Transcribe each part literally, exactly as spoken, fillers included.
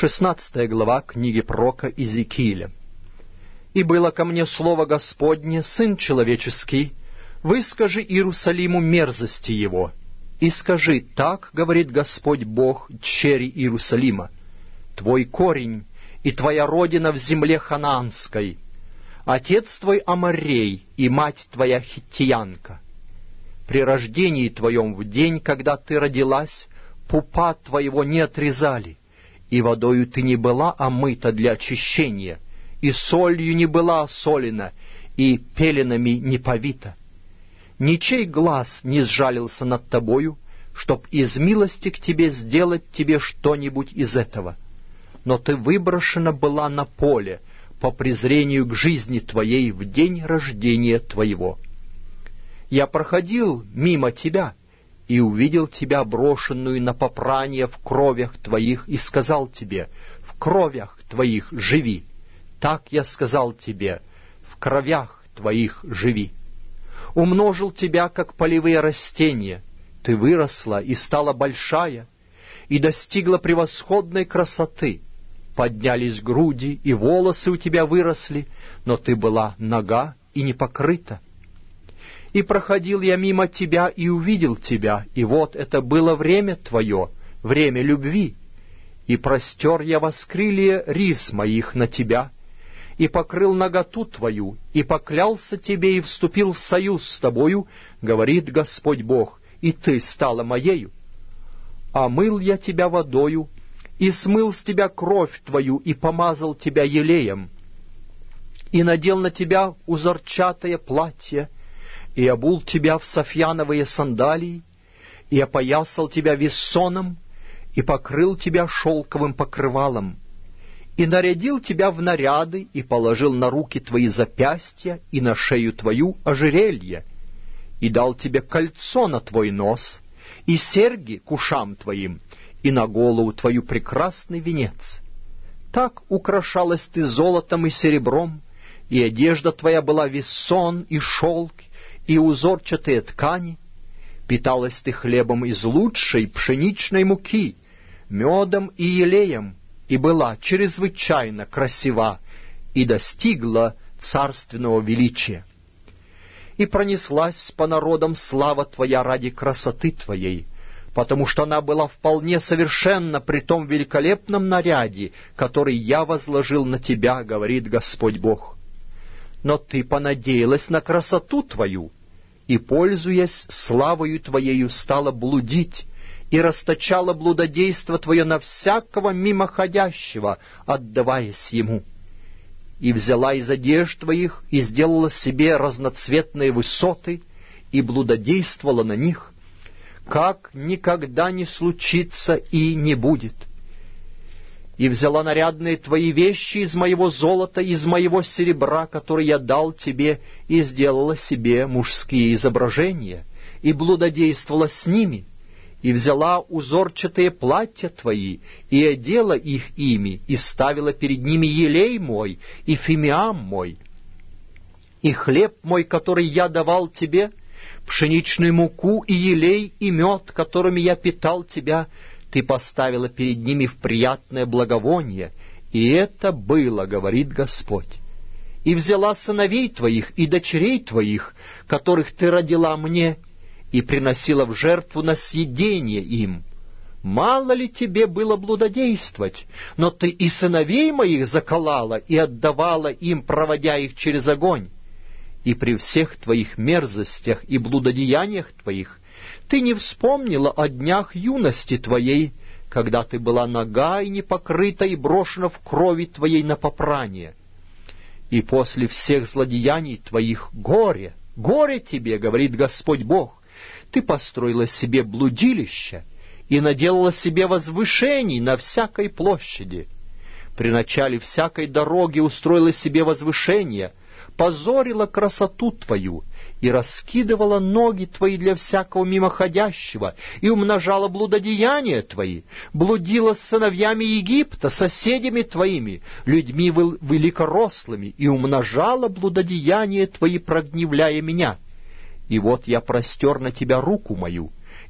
шестнадцатая глава книги пророка Иезекииля. «И было ко мне слово Господне, сын человеческий, выскажи Иерусалиму мерзости его, и скажи, так говорит Господь Бог дщери Иерусалима, твой корень и твоя родина в земле ханаанской, отец твой Аморрей и мать твоя хиттиянка. При рождении твоем в день, когда ты родилась, пупа твоего не отрезали, и водою ты не была омыта для очищения, и солью не была осолена, и пеленами не повита. Ничей глаз не сжалился над тобою, чтоб из милости к тебе сделать тебе что-нибудь из этого. Но ты выброшена была на поле по презрению к жизни твоей в день рождения твоего. Я проходил мимо тебя и увидел тебя брошенную на попрание в кровях твоих, и сказал тебе, в кровях твоих живи. Так я сказал тебе, в кровях твоих живи. Умножил тебя, как полевые растения, ты выросла и стала большая, и достигла превосходной красоты. Поднялись груди, и волосы у тебя выросли, но ты была нага и не покрыта. И проходил я мимо тебя и увидел тебя, и вот это было время твое, время любви. И простер я воскрылье рис моих на тебя, и покрыл наготу твою, и поклялся тебе, и вступил в союз с тобою, говорит Господь Бог, и ты стала моею. Омыл я тебя водою, и смыл с тебя кровь твою, и помазал тебя елеем, и надел на тебя узорчатое платье, и обул тебя в софьяновые сандалии, и опоясал тебя виссоном, и покрыл тебя шелковым покрывалом, и нарядил тебя в наряды, и положил на руки твои запястья, и на шею твою ожерелье, и дал тебе кольцо на твой нос, и серьги к ушам твоим, и на голову твою прекрасный венец. Так украшалась ты золотом и серебром, и одежда твоя была виссон и шелк, и узорчатые ткани. Питалась ты хлебом из лучшей пшеничной муки, медом и елеем, и была чрезвычайно красива, и достигла царственного величия. И пронеслась по народам слава твоя ради красоты твоей, потому что она была вполне совершенна при том великолепном наряде, который я возложил на тебя, говорит Господь Бог. Но ты понадеялась на красоту твою, и, пользуясь славою твоею, стала блудить, и расточала блудодейство твое на всякого мимоходящего, отдаваясь ему. И взяла из одежд твоих, и сделала себе разноцветные высоты, и блудодействовала на них, как никогда не случится и не будет. И взяла нарядные твои вещи из моего золота, из моего серебра, который я дал тебе, и сделала себе мужские изображения, и блудодействовала с ними, и взяла узорчатые платья твои, и одела их ими, и ставила перед ними елей мой, и фимиам мой. И хлеб мой, который я давал тебе, пшеничную муку и елей и мед, которыми я питал тебя, ты поставила перед ними в приятное благовоние, и это было, говорит Господь. И взяла сыновей твоих и дочерей твоих, которых ты родила мне, и приносила в жертву на съедение им. Мало ли тебе было блудодействовать, но ты и сыновей моих заколала и отдавала им, проводя их через огонь. И при всех твоих мерзостях и блудодеяниях твоих ты не вспомнила о днях юности твоей, когда ты была нага и непокрыта и брошена в крови твоей на попрание. И после всех злодеяний твоих горе, горе тебе, говорит Господь Бог, ты построила себе блудилище и наделала себе возвышений на всякой площади. При начале всякой дороги устроила себе возвышение, позорила красоту твою, и раскидывала ноги твои для всякого мимоходящего, и умножала блудодеяния твои, блудила с сыновьями Египта, соседями твоими, людьми великорослыми, и умножала блудодеяния твои, прогневляя меня. И вот я простер на тебя руку мою,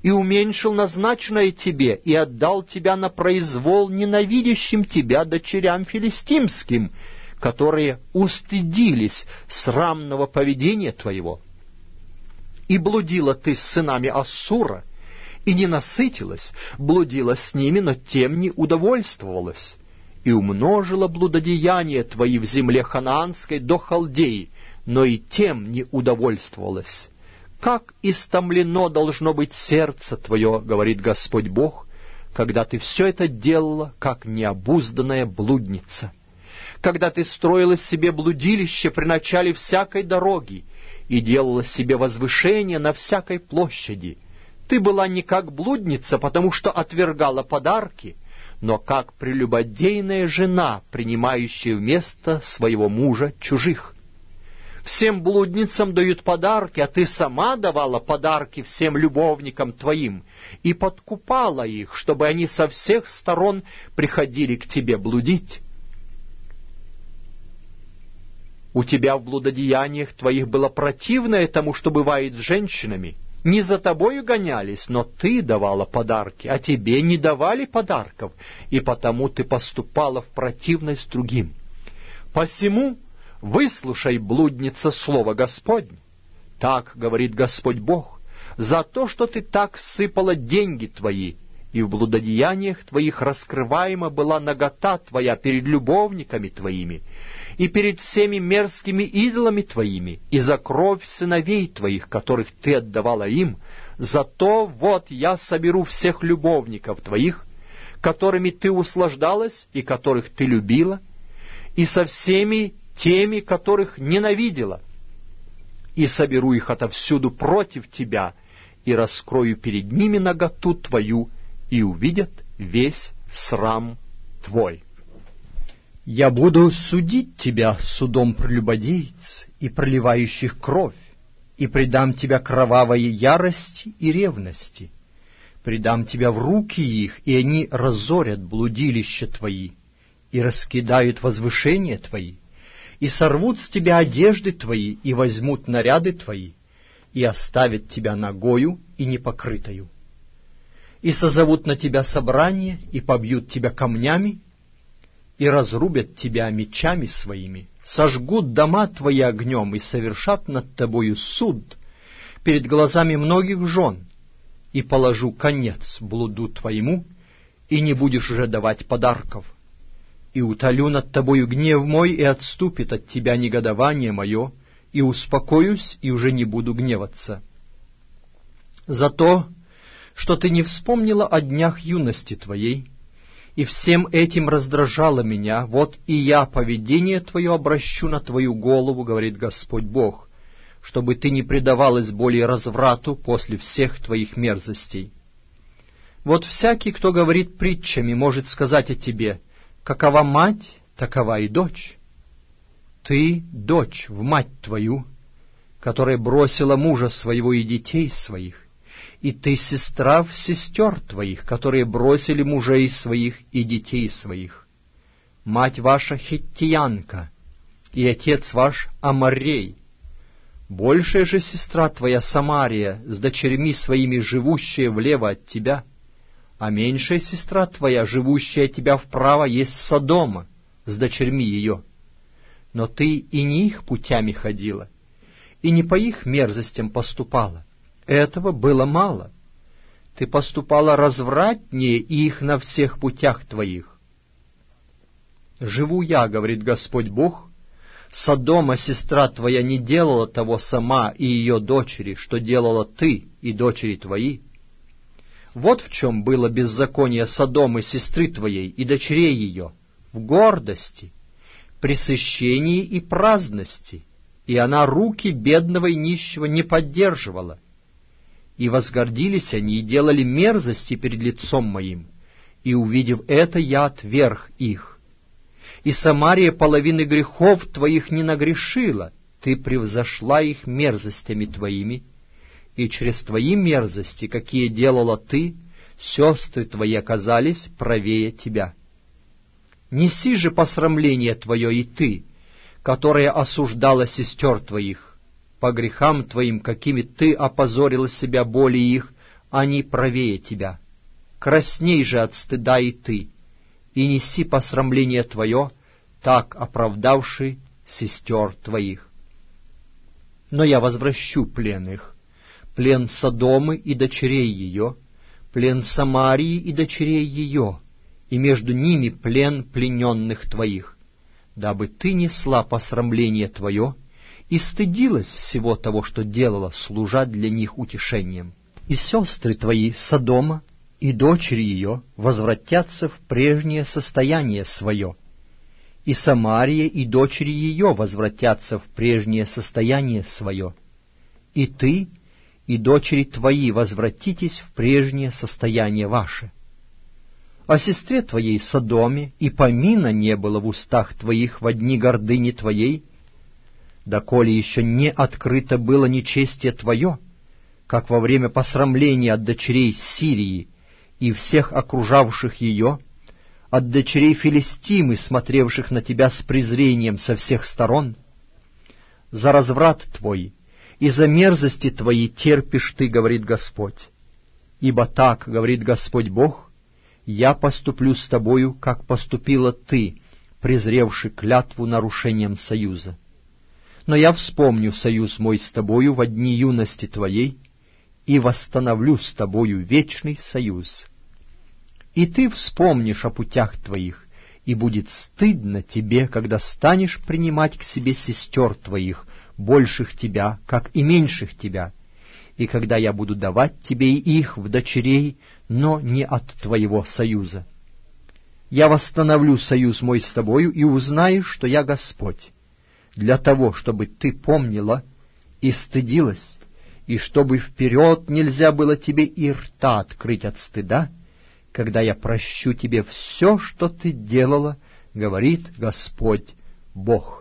и уменьшил назначенное тебе, и отдал тебя на произвол ненавидящим тебя дочерям филистимским, которые устыдились срамного поведения твоего. И блудила ты с сынами Ассура, и не насытилась, блудила с ними, но тем не удовольствовалась, и умножила блудодеяния твои в земле ханаанской до Халдеи, но и тем не удовольствовалась. Как истомлено должно быть сердце твое, говорит Господь Бог, когда ты все это делала, как необузданная блудница, когда ты строила себе блудилище при начале всякой дороги и делала себе возвышение на всякой площади. Ты была не как блудница, потому что отвергала подарки, но как прелюбодейная жена, принимающая вместо своего мужа чужих. Всем блудницам дают подарки, а ты сама давала подарки всем любовникам твоим и подкупала их, чтобы они со всех сторон приходили к тебе блудить. У тебя в блудодеяниях твоих было противное тому, что бывает с женщинами. Не за тобою гонялись, но ты давала подарки, а тебе не давали подарков, и потому ты поступала в противность другим. Посему выслушай, блудница, слово Господне. Так говорит Господь Бог, за то, что ты так сыпала деньги твои, и в блудодеяниях твоих раскрываема была нагота твоя перед любовниками твоими, и перед всеми мерзкими идолами твоими, и за кровь сыновей твоих, которых ты отдавала им, зато вот я соберу всех любовников твоих, которыми ты услаждалась и которых ты любила, и со всеми теми, которых ненавидела, и соберу их отовсюду против тебя, и раскрою перед ними наготу твою, и увидят весь срам твой. Я буду судить тебя судом прелюбодеец и проливающих кровь, и предам тебя кровавой ярости и ревности. Предам тебя в руки их, и они разорят блудилища твои, и раскидают возвышения твои, и сорвут с тебя одежды твои, и возьмут наряды твои, и оставят тебя нагою и непокрытою. И созовут на тебя собрание, и побьют тебя камнями, и разрубят тебя мечами своими, сожгут дома твои огнем, и совершат над тобою суд перед глазами многих жен, и положу конец блуду твоему, и не будешь уже давать подарков. И утолю над тобою гнев мой, и отступит от тебя негодование мое, и успокоюсь, и уже не буду гневаться. За то, что ты не вспомнила о днях юности твоей, и всем этим раздражало меня, вот и я поведение твое обращу на твою голову, говорит Господь Бог, чтобы ты не предавалась более разврату после всех твоих мерзостей. Вот всякий, кто говорит притчами, может сказать о тебе: какова мать, такова и дочь. Ты — дочь в мать твою, которая бросила мужа своего и детей своих, и ты — сестра в сестер твоих, которые бросили мужей своих и детей своих. Мать ваша хиттиянка, и отец ваш Аморрей. Большая же сестра твоя Самария, с дочерьми своими живущая влево от тебя, а меньшая сестра твоя, живущая от тебя вправо, есть Содома с дочерьми ее. Но ты и не их путями ходила, и не по их мерзостям поступала. Этого было мало. Ты поступала развратнее их на всех путях твоих. Живу я, говорит Господь Бог, Содома, сестра твоя, не делала того сама и ее дочери, что делала ты и дочери твои. Вот в чем было беззаконие Содомы, сестры твоей, и дочерей ее: в гордости, пресыщении и праздности, и она руки бедного и нищего не поддерживала. И возгордились они, и делали мерзости перед лицом моим, и, увидев это, я отверг их. И Самария половины грехов твоих не нагрешила, ты превзошла их мерзостями твоими, и через твои мерзости, какие делала ты, сестры твои оказались правее тебя. Неси же посрамление твое и ты, которая осуждала сестер твоих, по грехам твоим, какими ты опозорила себя более их, они правее тебя. Красней же от стыда и ты, и неси посрамление твое, так оправдавший сестер твоих. Но я возвращу плен их, плен Содомы и дочерей ее, плен Самарии и дочерей ее, и между ними плен плененных твоих, дабы ты несла посрамление твое и стыдилась всего того, что делала, служа для них утешением. И сестры твои, Содома, и дочери ее возвратятся в прежнее состояние свое, и Самария и дочери ее возвратятся в прежнее состояние свое, и ты и дочери твои возвратитесь в прежнее состояние ваше. О сестре твоей Содоме и помина не было в устах твоих во дни гордыни твоей, доколе еще не открыто было нечестие твое, как во время посрамления от дочерей Сирии и всех окружавших ее, от дочерей Филистимы, смотревших на тебя с презрением со всех сторон. За разврат твой и за мерзости твои терпишь ты, говорит Господь. Ибо так, говорит Господь Бог, я поступлю с тобою, как поступила ты, презревши клятву нарушением союза. Но я вспомню союз мой с тобою во дни юности твоей и восстановлю с тобою вечный союз. И ты вспомнишь о путях твоих, и будет стыдно тебе, когда станешь принимать к себе сестер твоих, больших тебя, как и меньших тебя, и когда я буду давать тебе и их в дочерей, но не от твоего союза. Я восстановлю союз мой с тобою, и узнаешь, что я Господь, для того, чтобы ты помнила и стыдилась, и чтобы вперед нельзя было тебе и рта открыть от стыда, когда я прощу тебе все, что ты делала, говорит Господь Бог.